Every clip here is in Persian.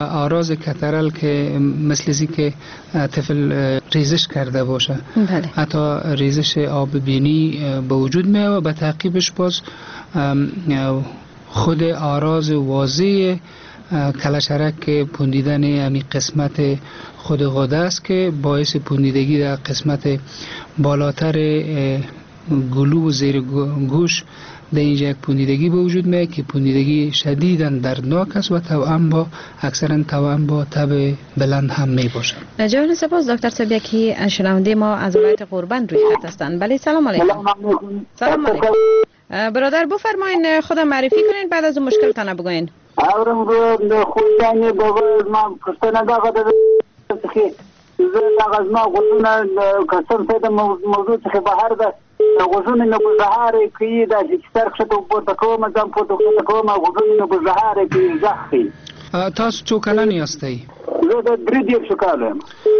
آراز کترل که مثل که طفل ریزش کرده باشه، حتی ریزش آب بینی به وجود میاد و به تعقیبش باز خود آراز واضح کلشرک پوندیدن همین قسمت خود غده است که باعث پوندیدگی در قسمت بالاتر گلو و زیر گوش در اینجا یک پوندیدگی به وجود میاد که پوندیدگی شدیداً دردناک است و اکثرا توأم با تب بلند هم می باشد. جان سپاس دکتر صاحب. یکی شنونده ما از ولایت قربان روی خط هستند. بله سلام علیکم. سلام علیکم برادر، بفرمایید خودم معرفی کنین بعد از مشکل تان بگوین. اورم رو خودانی بابا ما پستانه داغه که از ما قلنا قسم سيد موضوع في بحر ده غزون انه بزهار كي ده اشترك شتو بوتكوما زم بوتكوما غزون انه بزهار كي زخي. تاسو څو کلن یاستئ؟ زه د 3 کالم.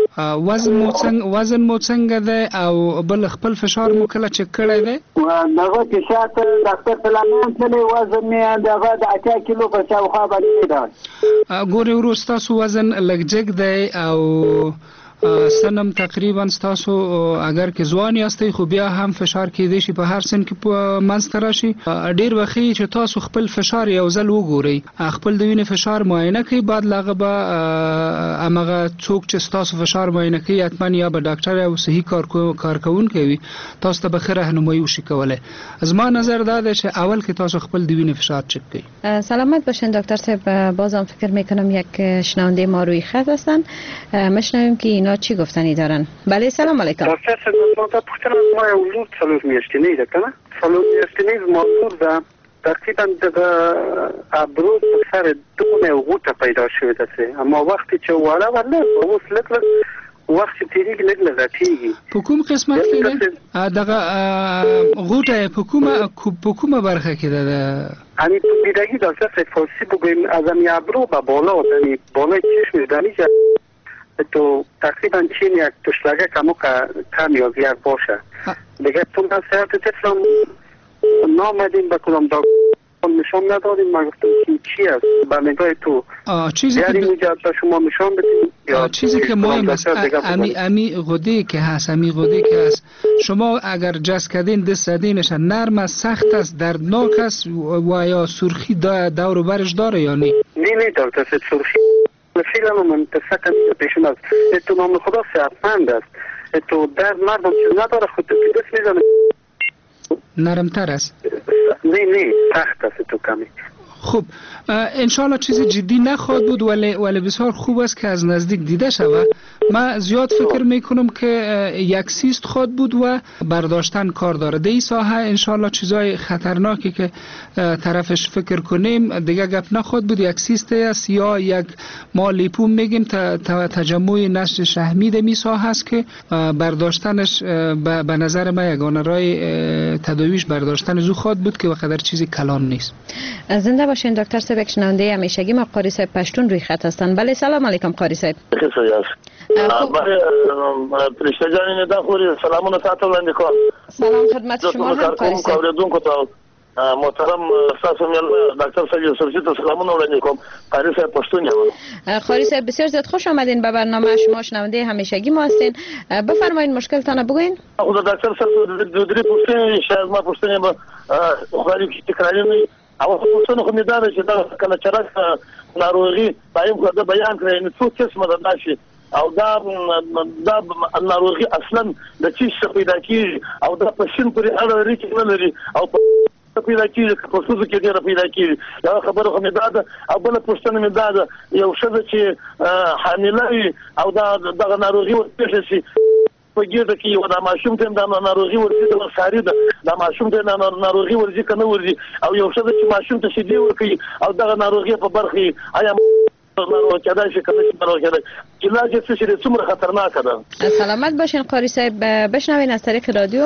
وزن مو څنګه ده او بل خپل فشار مو کله چک کړی دی؟ دغه چې شاته ډاکټر سلمان تللی وزن مې دغه د 8 کیلو په شاوخوا باندې ده. ګورې ورو ستاسو وزن لږ جګ دی او سنم تقریبا ستاسو اگر که ځوان یاستئ خو بیا هم فشار کېدی شي په هر سن کې منځته راشي. ډیر وخت چې تاسو خپل فشار یو ځل وګورئ، خپل د وینې فشار معاینه کوي، بعد لاغه به امغه څوک چې ستاسو فشار معاینه کوي حتما یا به ډاکټر او صحیح کارکونکي وي تاسو ته به ښه راهنمایي وشي کولی. از ما نظر دا ده چې اول که تاسو خپل د وینې فشار چک کړئ. سلامت باشین دکتر صاحب. بازم فکر میکنم یک شنونده ما روی خط هستن، مشنویم که اینا چی گفتنی دارن. بله سلام علیکم. دکتر صاحب ما تا پوښتنه ما یو لور څلور میاشتنی ده کنه، څلور میاشتنی زما لور ده تقریبا د ابرو سره دونه غوټه پیدا شوې ده، اما وخت چې وړه ورله اوس لکه وخت تیریږي لږ لږه. په کوم قسمت کې ده دغه غوټه؟ په کومه برخه کې ده؟ یعنی پیدایي دکتر صاحب فارسی بگویم از امی ابرو به بالا یعنی بالای چشم دانی تو تقریبا چین یک تشلگه کم یا زیاد باشه دیگه. تو من سیارت تفلم نامدیم بکنم نشان نداریم، من گفتم چی است به نگاه تو یعنی اینجا به شما نشان بدیم چیزی که مهم است امی غده که هست شما اگر جس کردین دست زدینش نرم است، سخت است، دردناک است و یا سرخی دور و برش داره یا نه؟ نه دکتر صاحب سرخی فعلا منتفقا پیشون است. تو نام خدا صحتمند است، تو درد مردم چیز نداره، خود تو دست میزنه نرمتر است. نه سخت است تو کمی. خب انشالله چیز جدی نخواهد بود ولی بسیار خوب است که از نزدیک دیده شود. من زیاد فکر میکنم که یک سیست خواهد بود و برداشتن کار داره. در این ساحه انشالله چیزای خطرناکی که طرفش فکر کنیم دیگه گپ نخواهد بود. یک سیست است یا یک ما لیپوم میگیم تجمع نسج شحمی در این ساحه است که برداشتنش به نظر من یگانه راه تداویش برداشتن زو خواهد بود که وقدر چیزی کلان نیست. زنده باشین دکتر صاحب. شنونده همیشگی ما قاری صاحب پشتون روی خط هستن. بله سلام علیکم قاری صاحب. پرشته جانی ندا خوری سلامونه تاسو باندې کوم. سلام خدمت شما هم قاری صاحب. اوریدونکو ته محترم تاسو مل ډاکټر صاحب یوسفزي ته سلامونه وړاندې کوم. قاری صاحب پښتون یم. قاری صاحب بسیار زیاد خوش آمدین به برنامه شما. شنونده همیشگی ما هستین. بفرمایید مشکل تان بگوین. خود دکتر صاحب دو درې پوښتنې شاید ما پوښتنې به خوري تکراری نه او پوښتنه خو مې دا چې دا کله چرګ ناروغي بایم خو دا بیان کړی نو څو قسمه ده شي او دا ناروغي اصلا د چی څخه پیدا کیږي او دا په شین پورې اړه لري چې نه لري او په پیدا کیږي په څه کې ډیره پیدا کیږي. دا خبره خو مې دا او بل پوښتنه مې دا یو ښځه چې حامله او دا دغه ناروغي ورته شي په ګیډه کې یو د ماشوم ته د ناروغي ورځي د ساري د ماشوم ته ناروغي ورځي کنه ورځي او یو څه چې ماشوم ته شیدې ورکوي او دغه ناروغي په برخه آیا ناروغ کېدای شي کنه ناروغ کېدای علاج یې څه څومره خطرناک ده. سلامت باشین قاری صاحب. بشنوین از طریق رادیو.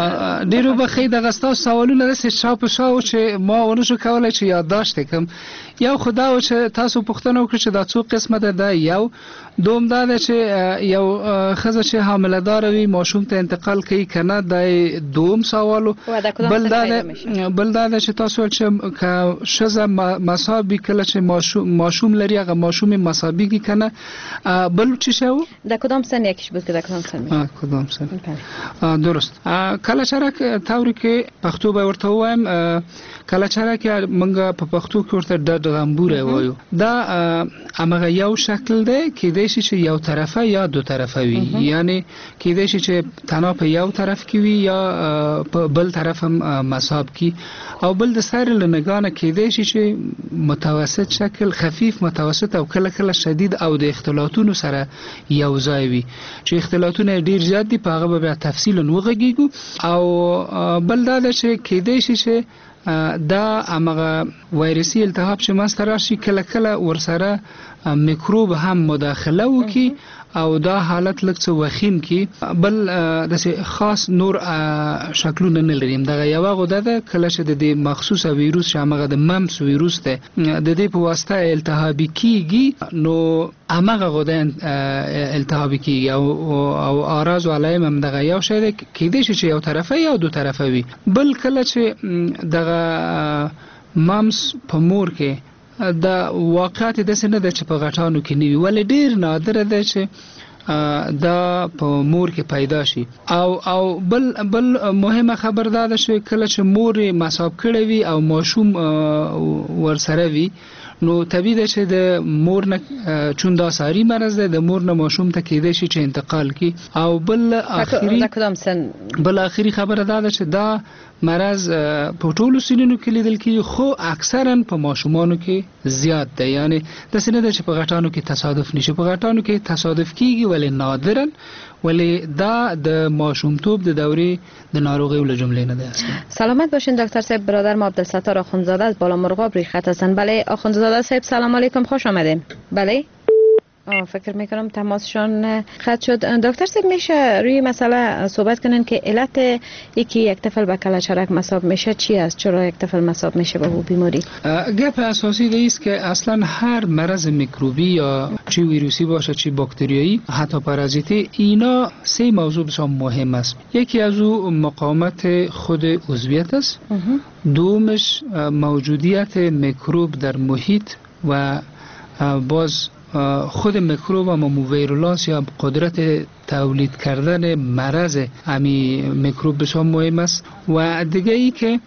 دیرو بخیر دغه تاسو سوالونه رسې شاو په شاو چې ما ونشو کولای چې یادداشت کړم. یو خدا او چې تاسو پوښتنه وکړئ چې دا څو قسمه ده یو دوم دا چې یو خزه چې حامله دار وي ماشوم ته انتقال کوي کنه د دوم سوالو بل دا چې تاسو چې شزه مصابي کله چې ماشوم لري هغه ماشوم مصابي کی کنه بل چې شو د کدام سن یکیش بود که د کدام سن کدام سن درست کله چرک تاوری که پښتو به ورته وایم کله چرک منګه په پښتو کې ورته د غمبوره وایو دا امغه یو شکل ده کې د شي چې یو طرفه یا دو طرفه وي یعنی کې د شي چې تنها په یو طرف کې وي یا په بل طرف هم مصاب کی او بل د سر لنګانه کې د شي چې متوسط شکل خفیف متوسط او کله کله شدید او د اختلافونو سره یو ځای وي چې اختلافونه ډیر زیات دي په هغه به تفصیل وغږیږو او بل دا چې کې د شي چې دا امغه وایرسي التهاب چې مستر شي کله کله ورسره میکروب هم مداخله وکي او دا حالت لږ څه وخیم کی بل د خاص نور شکلونه نه لري دا یو غوډه ده کله چې د مخصوصه ویروس چې هغه د ممس ویروس ده د دې په واسطه التهابي کیږي نو هغه غوډه التهابي کیږي او اعراض علائم هم دغه یو شی ده کېدای شي چې یو طرفه یا دو طرفه وي بل کله چې دغه ممس په مور کې دا واقعات د سینه د چپ غټانو کې نیوي ول ډیر نادر ده چې دا په مور کې پیدا شي او بل مهمه خبر ده چې کله چې مور مصاب کړي وي او ماشوم ورسره وي نو طبیعي ده چې د مور نه چون دا ساری مرض ده د مور نه ماشوم ته کېدای شي چې انتقال کی او بل اخري خبره ده چې دا مرض په ټولو سنینو کې لیدل کیږي خو اکثرا په ماشومانو کې زیات ده یعنی د سینې د چې په غټانو کې تصادف نشي په غټانو کې تصادف کیږي ولی نادرا ولی دا د ماشومتوب د دورې د ناروغي له جملې نه ده. سلامت باشین دکتر صاحب. برادر ما عبدالستار آخوندزاده از بالا مرغاب روی خط هستند. بله آخوندزاده صاحب سلام علیکم، خوش آمدین. بله فکر میکنم تماسشان قطع شد. دکتر صاحب میشه روی مسئله صحبت کنن که علت یکی یک طفل به کلهچرک مصاب میشه چی است؟ چرا یک طفل مصاب میشه به بیماری؟ گپ اساسی ده است که اصلا هر مرض میکروبی یا چی ویروسی باشه چی باکتریایی حتی پارازیتی اینا سه موضوع بسیار مهم است. یکی از او مقاومت خود عضویت است، دومش موجودیت میکروب در محیط و باز خود میکروب و ویرولانس یا قدرت تولید کردن مرض امی میکروب بسیار مهم است و دیگه ای که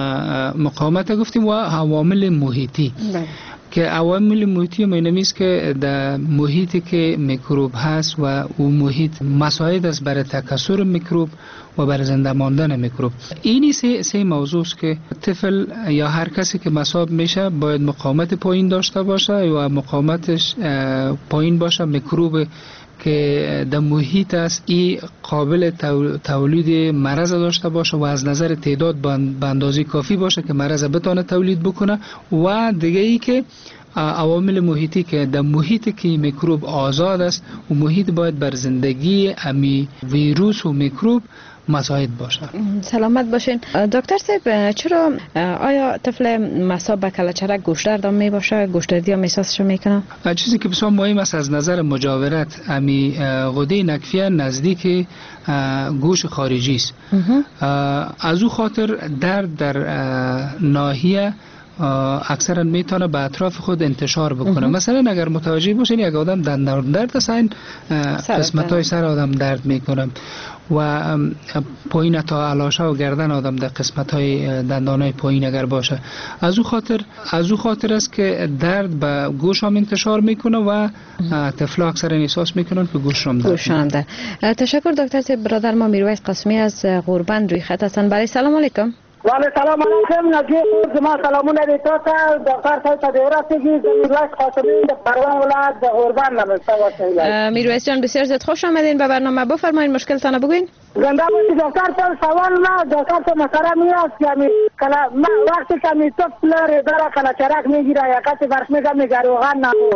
مقاومت گفتیم و عوامل محیطی که عوامل محیطی معنی است که در محیطی که میکروب هست و او محیط مساعد است برای تکثر میکروب و برای زنده ماندن میکروب. اینی سه موضوع است که طفل یا هر کسی که مصاب میشه باید مقاومت پایین داشته باشه و مقاومتش پایین باشه. میکروب که در محیط است ای قابل تولید مرض داشته باشه و از نظر تعداد به اندازه کافی باشه که مرض بتونه تولید بکنه و دیگه ای که عوامل محیطی که در محیط که میکروب آزاد است و محیط باید بر زندگی امی ویروس و میکروب مساعد باشه. سلامت باشین. دکتر صاحب چرا آیا طفل مصاب به کلهچرک گوشتدرد می باشه؟ گوشتدردی هم احساسش میکنه؟ چیزی که بسیار مهم است از نظر مجاورت امی غده نکفیه نزدیک گوش خارجی است. از او خاطر درد در ناحیه اکثرا میتونه به اطراف خود انتشار بکنه. مثلا اگر متوجه باشین یک آدم دندان درد است، این قسمت‌های سر آدم درد میکنه و پایین تا علاشه و گردن آدم در قسمت‌های دندانای پایین اگر باشه از او خاطر است که درد به گوش هم انتشار میکنه و طفلا اکثرا احساس میکنن که گوش هم درد. تشکر دکتر صاحب. برادر ما میرویس قاسمی از غوربند روی خط هستند. بله سلام علیکم. ولی سلام علیکم. نجیب ما سلامون دیتا تا دکتر صاحب تدیرات کی میرویس قاسمی در پروان ولایت غوربند نمیشه. میرویس جان بسیار زیاد خوش آمدین به برنامه. بفرمایید مشکلتان بگوین. زنده باشید دکتر صاحب. سوال ما دکتر صاحب مسئله میاد که ما وقتی که می طفل داره کلهچرک میگیره یا کسی برش میگه میگروغن نبو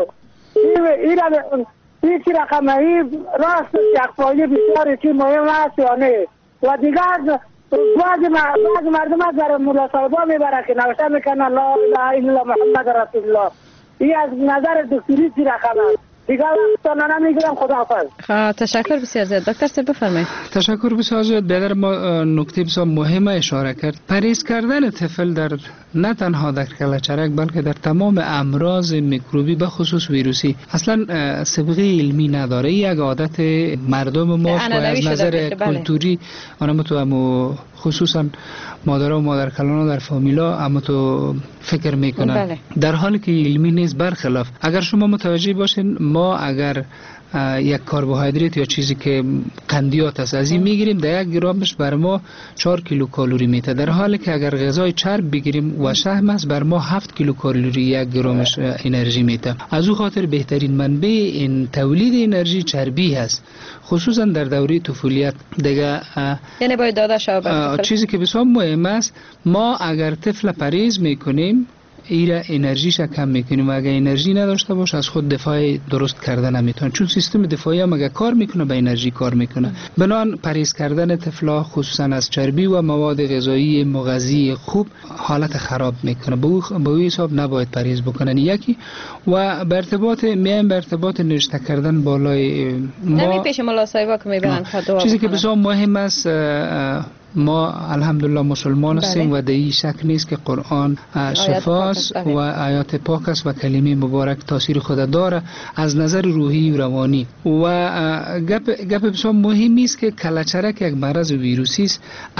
این چی رقمه ای راست یک پایی بسیار چی مهم است یا نه؟ و دیگر بعض مردم از برای مولا صاحبا میبره که نوشته میکنه لا اله الا الله محمد رسول الله. این از نظر دکتری چی رقم است دیگه وقتا نمیگیرم. خداحافظ. تشکر بسیار زیاد. دکتر صاحب بفرمایید. تشکر بسیار زیاد. بیادر ما نکته بسیار مهم اشاره کرد. پرهیز کردن طفل در نه تنها در کلچرک بلکه در تمام امراض میکروبی به خصوص ویروسی اصلا سابقه علمی نداره. یک عادت مردم ما و از نظر کلتوری آنها تو خصوصا مادرها و مادرکلانها در فامیلا اما تو فکر میکنن در حالی که علمی نیست. برخلاف اگر شما متوجه باشین ما اگر یک کربوهیدرات یا چیزی که قندیات است از این میگیریم در 1 گرمش بر ما 4 کیلو کالری میده، در حالی که اگر غذای چرب بگیریم و شحم است بر ما 7 کیلو کالری 1 گرمش انرژی میده. از او خاطر بهترین منبع این تولید انرژی چربی هست، خصوصا در دوره طفولیت. دیگه یعنی باید داده شود. چیزی که بسیار مهم است ما اگر طفل پرهیز میکنیم ایرا انرژیش کم میکنیم و اگر انرژی نداشته باشه از خود دفاع درست کردن نمیتونه، چون سیستم دفاعی هم اگر کار میکنه به انرژی کار میکنه. بنان پرهیز کردن طفلا خصوصا از چربی و مواد غذایی مغذی خوب حالت خراب میکنه. به او حساب نباید پرهیز بکنن. یکی و به ارتباط نوشته کردن بالای ما پیش ملا صاحبا که میبرن دعا چیزی که بسیار مهم است ما الحمدلله مسلمان هستیم و در شک نیست که قرآن شفاست و آیات پاک است و کلمه مبارک تاثیر خود داره از نظر روحی و روانی. و گپ بسیار مهمی است که کلچرک یک مرض ویروسی است.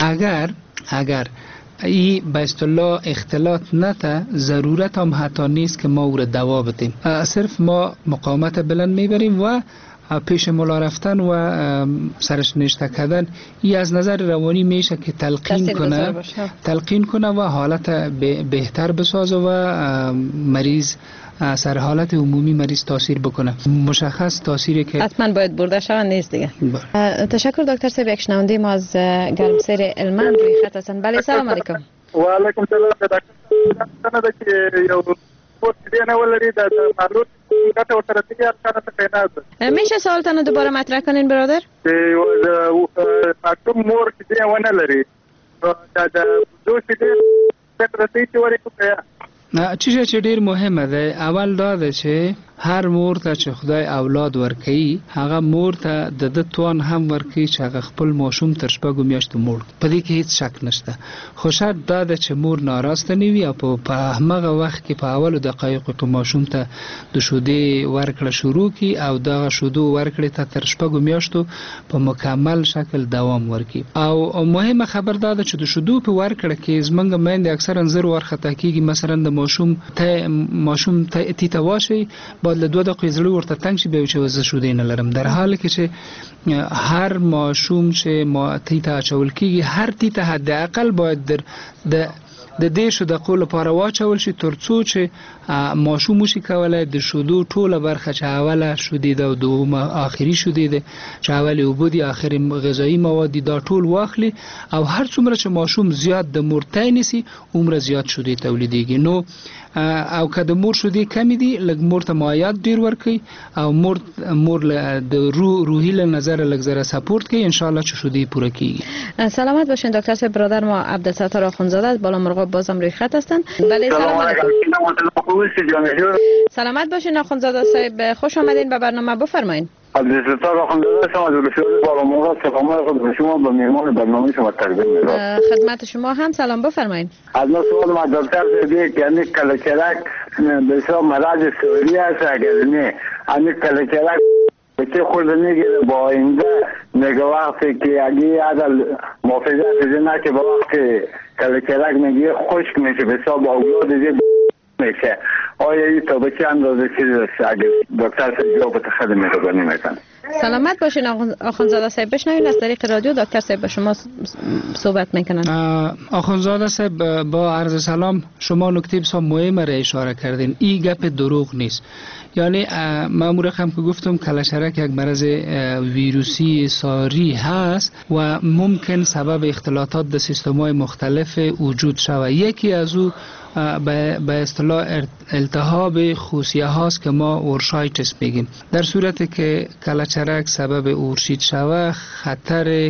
اگر ای به اصطلاح اختلاط نته ضرورت هم حتی نیست که ما او را دوا بدیم، صرف ما مقاومت بلند میبریم و پیش ملا رفتن و سرش نشته کردن ای از نظر روانی میشه که تلقین کنه و حالت بهتر بسازه و مریض سر حالت عمومی مریض تاثیر بکنه. مشخص تاثیری که حتما باید برده شود نیست دیگه. تشکر دکتر صاحب. یک شنونده ما از گرمسیر علمند روی خط هستن. بله سلام علیکم. و علیکم سلام. دکتر څنګه چې یو پوسټ دی نه ولري د معلومات ګټه ورته تیار کړه. میشه سوالتان دوباره مطرح کنین برادر؟ مکتوب مور چې دی ونه لري دا دوی چې څنګه چې ورته چیزی چې ډیر مهمه ده اول دا ده چې هر مور ته چې خدای اولاد ورکړي هغه مور ته د توان هم ورکړي چې هغه خپل ماشوم تر شپږو میاشتو مړ په دې کې هیڅ شک نشته. خو شرط دا ده چې مور ناراسته نه وي او په هغه وخت کې په اولو دقایقو کې ماشوم ته د شیدې ورکړه شروع کړي او دغه شیدو ورکړې ته تر شپږو میاشتو په مکمل شکل دوام ورکړي. او مهمه خبر دا ده چې د شیدو په ورکړه کې زمونږ میندې اکثرا زر ورخطا کیږي. مثلا د ماشوم ته تیته واشي بعد له 2 دقیقې زړه ورته تنګ شي به چې وزه شودې نه لرم، در حالی کې چې هر ماشوم چې ما تیته اچول کیږي هر تیته حداقل باید د دې شو د قول لپاره واچول شي ترڅو چې ماشوم وشي کولای د شودو ټوله برخه چې اوله شودې ده او دومه آخري شودې ده چې اوله اوبه دي آخري غذایی مواد دي دا ټول واخلي او هر څومره چې ماشوم زیات د مور تی نیسي عمره زیات شودې تولیدېږي. نو او که د مور شودې کمی دي لږ مور ته مایعات ډیر ورکړي او مور د روحي له نظره لږ زره سپورت کوي ان شاء الله چې شودې پوره کیږي. سلامت باشین دکتر صاحب. برادر ما عبدالستار آخوندزاده از بالا مرغاب بازم روی خط هستند. بله سلام علیکم. سلامت باشین آخوندزاده صاحب. خوش آمدین به برنامه. بفرمایید. عبدالستار آخوندزاده شما از بسیار بالا مرغاب سلام خود شما به مهمان برنامه شما تقدیم می‌کنم. خدمت شما هم سلام. بفرمایید. از ما سوال ما دکتر صاحب یعنی کلچرک بسیار مرض سوری است اگر نه یعنی کلچرک بچه خود نگیره با آینده نگه وقتی که اگه عدل محافظت نه که با وقتی کلچرک نگیره خشک میشه بسیار با اولاد دیگه میشه. آیا این تا به چه اندازه چیز است اگه دکتر صاحب جواب خدمت رو نمیتن. سلامت باشین آخوندزاده صاحب. بشنوین از طریق رادیو دکتر صاحب به شما صحبت میکنن. آخوندزاده صاحب با عرض سلام، شما نکته بسیار مهم را اشاره کردین. این گپ دروغ نیست. یعنی مامور هم که گفتم کلچرک یک مرض ویروسی ساری هست و ممکن سبب اختلاطات در سیستم‌های مختلف وجود شود. یکی از او به اصطلاح التهاب خوسیه هاست که ما اورشایتس میگیم. در صورتی که کلچرک کلچرک سبب اورشید شوه، خطر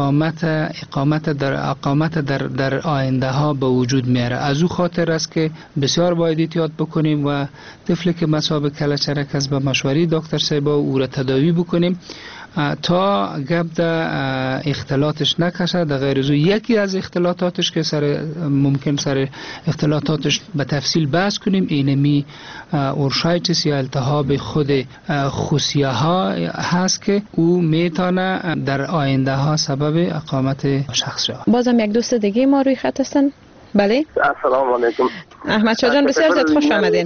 اقامت در آینده ها به وجود میاره. از او خاطر است که بسیار باید احتیاط بکنیم و طفلی که مصاب کلچرک است به مشوره دکتر صاحبا او را تداوی بکنیم تا گپ در اختلاطش نکشه. در غیر از یکی از اختلاطاتش که ممکن سر اختلاطاتش به تفصیل بحث کنیم، اینمی اورشایتس یا التهاب خود خوسیه ها هست که او میتونه در آینده ها سبب اقامت شخص شود. بازم یک دوست دیگه ما روی خط هستن. بله السلام علیکم. احمد شاه جان بسیار زیاد خوش آمدین.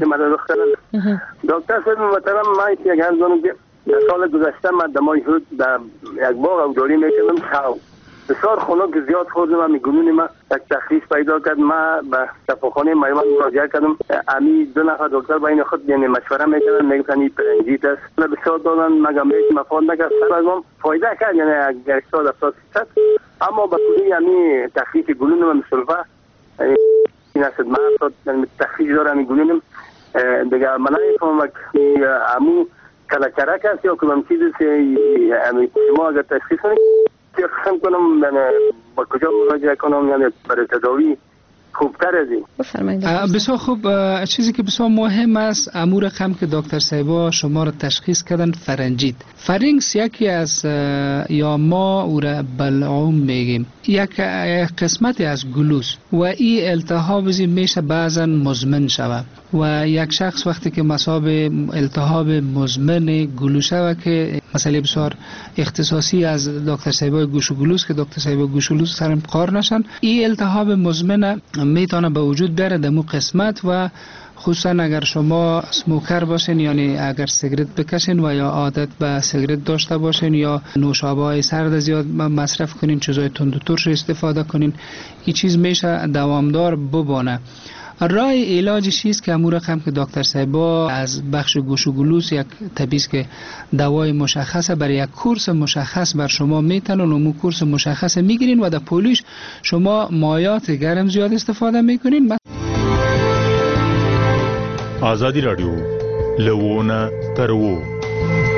دکتر صاحب محترم، من یک گنجونم که در سال گذشته من دمای حدود در یک باغ اوداری میکنم شاو بسیار خنک زیاد خوردم و میگونونی من یک تخصیص پیدا کرد. من به شفاخانه میوان مراجعه کردم. امی دو نفر دکتر با این خود یعنی مشوره میکردن، میگفتن این پرنجیت است. بسیار دادن مگم بیش مفاد نکرد، سر از من فایده کرد، یعنی 80-70%. اما به کلی امی تخصیص گلون من مسلفه این است من تخصیص دارم گلونم دیگه من نمیفهمم امو کلچرک است یا کدام چیزی که شما اگر تشخیص کنید چه قسم کنم با کجا مراجعه کنم یعنی برای تداوی خوبتر از این؟ بفرمایید. بسیار خوب. چیزی که بسیار مهم است امور رقم که دکتر صاحبا شما را تشخیص کردن فرنجیت. فرینکس یکی از یا ما او را بلعوم میگیم، یک قسمتی از گلوس و این التهاب میشه بعضا مزمن شود و یک شخص وقتی که مصاب التهاب مزمن گلوس شود که مسئله بسیار اختصاصی از دکتر صاحبای گوش و گلوس که دکتر صاحبای گوش و گلوس سرم قار نشن، این التهاب مزمن میتونه به وجود بیاره در مو قسمت و خصوصا اگر شما سموکر باشین یعنی اگر سیگرت بکشین و یا عادت به سیگرت داشته باشین یا نوشابه‌های سرد زیاد مصرف کنین، چیزای تند و ترش استفاده کنین، این چیز میشه دوامدار ببانه. راه علاجش چیست که امور رقم که دکتر صاحبا از بخش گوش و گلوس یک تبیس که دوای مشخصه برای یک کورس مشخص بر شما میتنن و مو کورس مشخص میگیرین و در پولیش شما مایات گرم زیاد استفاده میکنین. آزادی رادیو لوونه ترو